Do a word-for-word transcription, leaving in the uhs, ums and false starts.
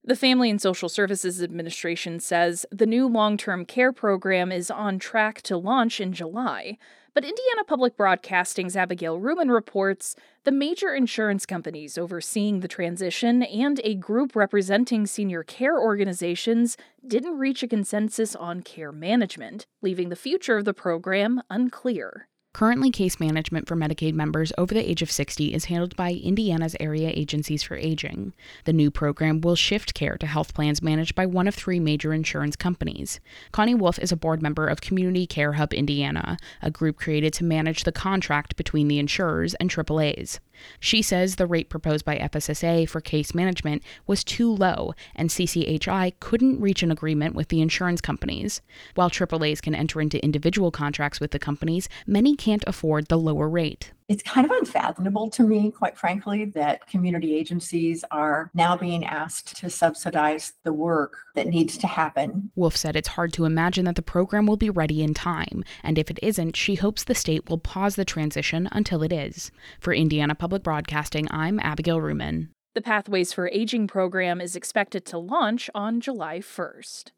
The Family and Social Services Administration says the new long-term care program is on track to launch in July. But Indiana Public Broadcasting's Abigail Ruman reports the major insurance companies overseeing the transition and a group representing senior care organizations didn't reach a consensus on care management, leaving the future of the program unclear. Currently, case management for Medicaid members over the age of sixty is handled by Indiana's area agencies for aging. The new program will shift care to health plans managed by one of three major insurance companies. Connie Wolf is a board member of Community Care Hub Indiana, a group created to manage the contract between the insurers and triple A's. She says the rate proposed by F S S A for case management was too low, and C C H I couldn't reach an agreement with the insurance companies. While triple A's can enter into individual contracts with the companies, many can't afford the lower rate. It's kind of unfathomable to me, quite frankly, that community agencies are now being asked to subsidize the work that needs to happen. Wolf said it's hard to imagine that the program will be ready in time, and if it isn't, she hopes the state will pause the transition until it is. For Indiana Public Broadcasting, I'm Abigail Ruman. The Pathways for Aging program is expected to launch on July first.